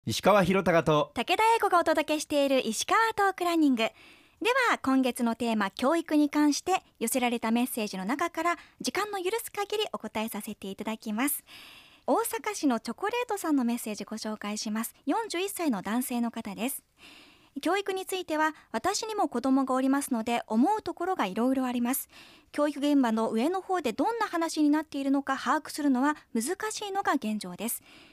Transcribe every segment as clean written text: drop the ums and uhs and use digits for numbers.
石川博隆と武田英子がお届けしている石川トークランニングでは、今月のテーマ教育に関して寄せられたメッセージの中から時間の許す限りお答えさせていただきます。大阪市のチョコレートさんのメッセージご紹介します。41歳の男性の方です。教育については私にも子供がおりますので思うところがいろいろあります。教育現場の上の方でどんな話になっているのか把握するのは難しいのが現状です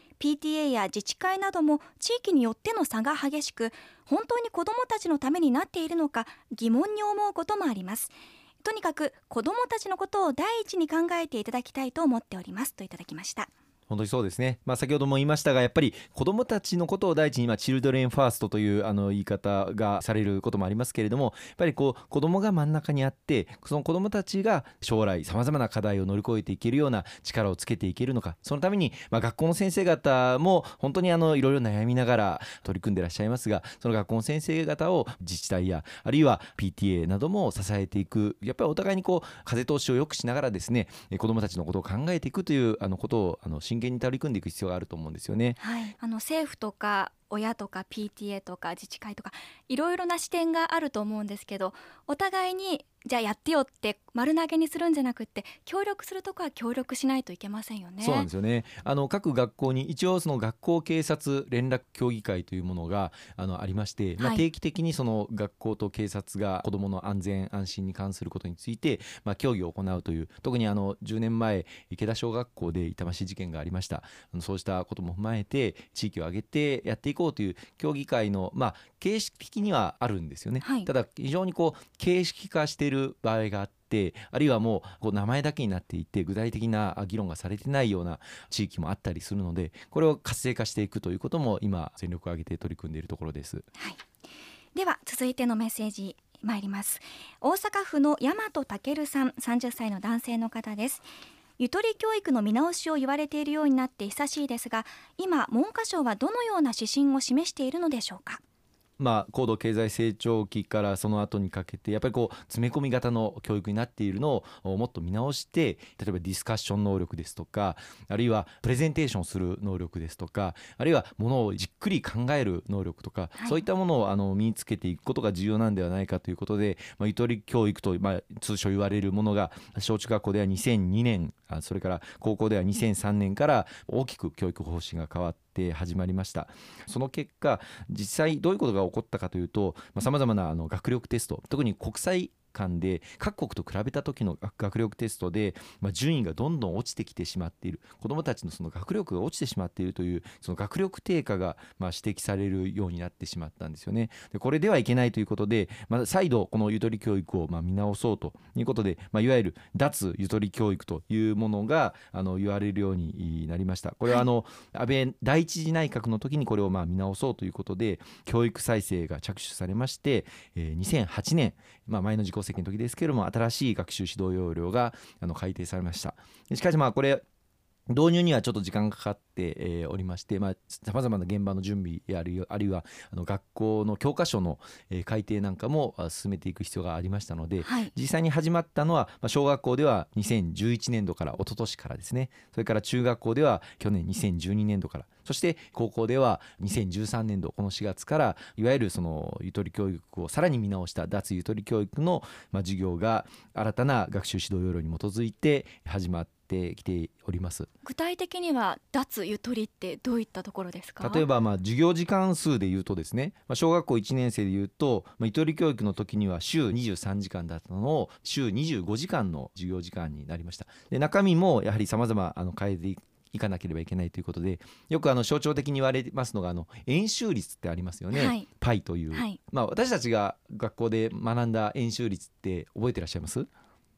。PTA や自治会なども地域によっての差が激しく、本当に子どもたちのためになっているのか疑問に思うこともあります。とにかく子どもたちのことを第一に考えていただきたいと思っておりますといただきました。 本当にそうですね、先ほども言いましたが、やっぱり子どもたちのことを第一に、チルドレンファーストという言い方がされることもありますけれども、やっぱり子どもが真ん中にあって、その子どもたちが将来さまざまな課題を乗り越えていけるような力をつけていけるのか、そのために、学校の先生方も本当にいろいろ悩みながら取り組んでいらっしゃいますが、その学校の先生方を自治体やあるいは PTA なども支えていく、やっぱりお互いに風通しを良くしながらですね、子どもたちのことを考えていくということを真剣に取り組んでいく必要があると思うんですよね。 はい、政府とか親とか PTA とか自治会とかいろいろな視点があると思うんですけど、お互いにじゃあやってよって丸投げにするんじゃなくって、協力するとこは協力しないといけませんよね。 そうなんですよね。各学校に一応その学校警察連絡協議会というものがありまして、定期的にその学校と警察が子どもの安全安心に関することについて、協議を行うという、特に10年前池田小学校で痛ましい事件がありました。そうしたことも踏まえて地域を挙げてやっていこうという協議会の、形式的にはあるんですよね。ただ非常に形式化している場合があって、あるいはもう名前だけになっていて具体的な議論がされてないような地域もあったりするので、これを活性化していくということも今全力を挙げて取り組んでいるところです。 はい、では続いてのメッセージ参ります。大阪府の大和健さん、30歳の男性の方です。ゆとり教育の見直しを言われているようになって久しいですが、今文科省はどのような指針を示しているのでしょうか。 高度経済成長期からその後にかけてやっぱり詰め込み型の教育になっているのをもっと見直して、例えばディスカッション能力ですとか、あるいはプレゼンテーションする能力ですとか、あるいはものをじっくり考える能力とか、そういったものを身につけていくことが重要なんではないかということで、ゆとり教育と、通称言われるものが小中学校では2002年、それから高校では2003年から大きく教育方針が変わって始まりました。その結果、実際どういうことが起こったかというと、さまざまな学力テスト、特に国際間で各国と比べた時の学力テストで、順位がどんどん落ちてきてしまっている、子どもたちのその学力が落ちてしまっているという、その学力低下が指摘されるようになってしまったんですよね。でこれではいけないということで、再度このゆとり教育を見直そうということで、いわゆる脱ゆとり教育というものが言われるようになりました。これは安倍第一次内閣の時にこれを見直そうということで教育再生が着手されまして、2008年、前の自公政権の時ですけれども、新しい学習指導要領が改定されました。しかしこれ導入にはちょっと時間がかかっておりまして、さまざまな現場の準備あるいは学校の教科書の改定なんかも進めていく必要がありましたので、実際に始まったのは小学校では2011年度から一昨年からですね。それから中学校では去年2012年度から、そして高校では2013年度この4月から、いわゆるそのゆとり教育をさらに見直した脱ゆとり教育の授業が新たな学習指導要領に基づいて始まってきております。 具体的には脱ゆとりってどういったところですか。 例えば授業時間数でいうとですね、小学校1年生でいうとゆとり教育の時には週23時間だったのを週25時間の授業時間になりました。で中身もやはり様々変えていかなければいけないということで、よく象徴的に言われますのが円周率ってありますよね。パイという、私たちが学校で学んだ円周率って覚えていらっしゃいます？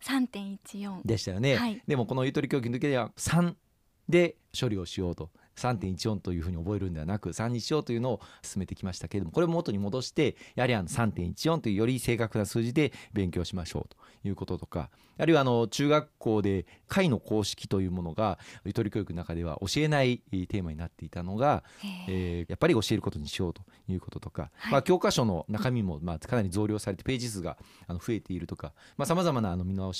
3.14 でしたよね。でもこのゆとり教育の時では3で処理をしようと、3.14 というふうに覚えるんではなく3にしようというのを進めてきましたけれども、これを元に戻してやはり3.14 というより正確な数字で勉強しましょうということとか、あるいは中学校で解の公式というものがゆとり教育の中では教えないテーマになっていたのが、やっぱり教えることにしようということとか、教科書の中身もかなり増量されてページ数が増えているとか、さまざまな見直しが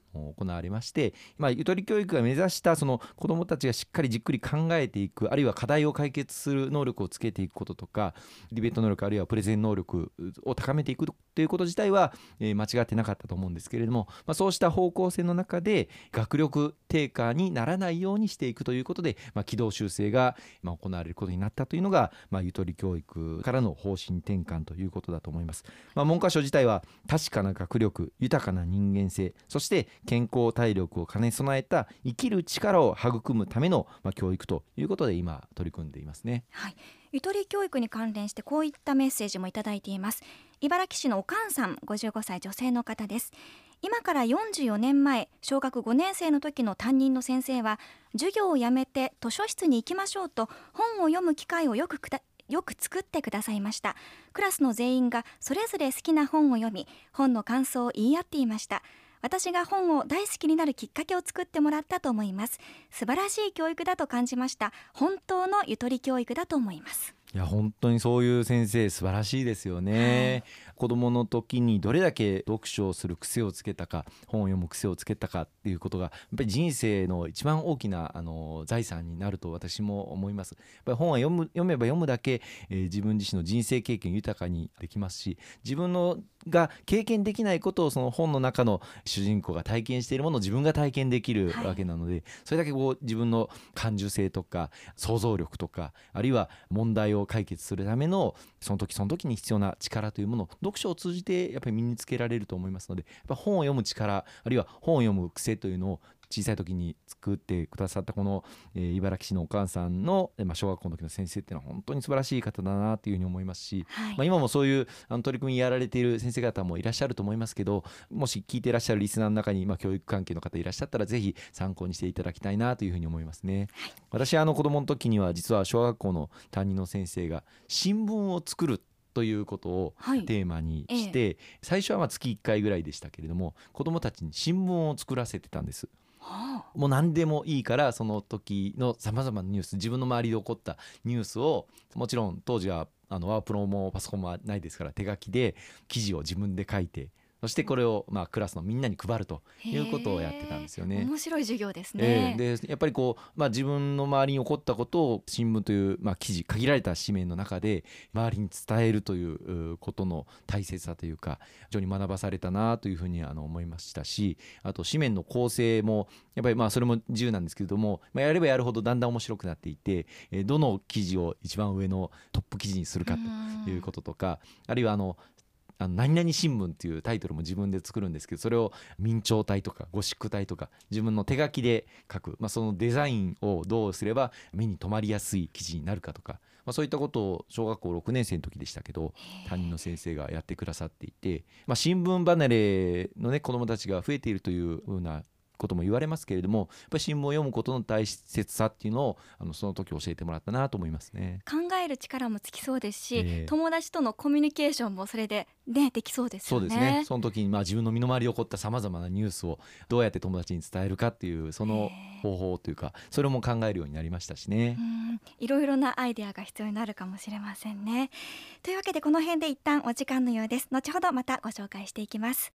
行われまして、ゆとり教育が目指したその子どもたちがしっかりじっくり考えていく、あるいは課題を解決する能力をつけていくこととか、ディベート能力あるいはプレゼン能力を高めていくということ自体は間違ってなかったと思うんですけれども、そうした方向性の中で学力低下にならないようにしていくということで、軌道修正が行われることになったというのが、ゆとり教育からの方針転換ということだと思います。文科省自体は確かな学力、豊かな人間性、そして健康体力を兼ね備えた生きる力を育むための教育ということで今取り組んでいますね。 はい、ゆとり教育に関連してこういったメッセージもいただいています。茨城市のおかんさん、55歳女性の方です。今から44年前、小学5年生の時の担任の先生は、授業をやめて図書室に行きましょうと本を読む機会をよく作ってくださいました。クラスの全員がそれぞれ好きな本を読み、本の感想を言い合っていました。私が本を大好きになるきっかけを作ってもらったと思います。素晴らしい教育だと感じました。本当のゆとり教育だと思います。 いや本当にそういう先生素晴らしいですよね。子どもの時にどれだけ読書をする癖をつけたか、本を読む癖をつけたかっていうことがやっぱり人生の一番大きな財産になると私も思います。やっぱり本は読めば読むだけ、自分自身の人生経験豊かにできますし、自分のが経験できないことをその本の中の主人公が体験しているものを自分が体験できるわけなので、それだけ自分の感受性とか想像力とか、あるいは問題を解決するためのその時その時に必要な力というものを読書を通じてやっぱり身につけられると思いますので、やっぱ本を読む力、あるいは本を読む癖というのを小さい時に作ってくださったこの、茨城市のお母さんの、小学校の時の先生っていうのは本当に素晴らしい方だなというふうに思いますし、今もそういう取り組みやられている先生方もいらっしゃると思いますけど、もし聞いていらっしゃるリスナーの中に、教育関係の方いらっしゃったらぜひ参考にしていただきたいなというふうに思いますね。私子どもの時には実は小学校の担任の先生が新聞を作るということをテーマにして、最初は月1回ぐらいでしたけれども、子どもたちに新聞を作らせてたんです。もう何でもいいからその時のさまざまなニュース、自分の周りで起こったニュースを、もちろん当時はワープロもパソコンもないですから手書きで記事を自分で書いて、そしてこれをクラスのみんなに配るということをやってたんですよね。 面白い授業ですね。 でやっぱり自分の周りに起こったことを新聞という、記事、限られた紙面の中で周りに伝えるということの大切さというか、非常に学ばされたなというふうに思いましたし、あと紙面の構成もやっぱりそれも自由なんですけれども、やればやるほどだんだん面白くなっていて、どの記事を一番上のトップ記事にするかということとか、あるいは何々新聞っていうタイトルも自分で作るんですけど、それを明朝体とかゴシック体とか自分の手書きで書く、そのデザインをどうすれば目に留まりやすい記事になるかとか、そういったことを小学校6年生の時でしたけど担任の先生がやってくださっていて、新聞離れの子どもたちが増えているというふうなことも言われますけれども、やっぱり新聞を読むことの大切さっていうのをその時教えてもらったなと思いますね。 考える力もつきそうですし、友達とのコミュニケーションもそれで、できそうですよね。 そうですね。その時に自分の身の回りで起こったさまざまなニュースをどうやって友達に伝えるかっていうその方法というか、それも考えるようになりましたしね。 いろいろなアイデアが必要になるかもしれませんね。というわけでこの辺で一旦お時間のようです。後ほどまたご紹介していきます。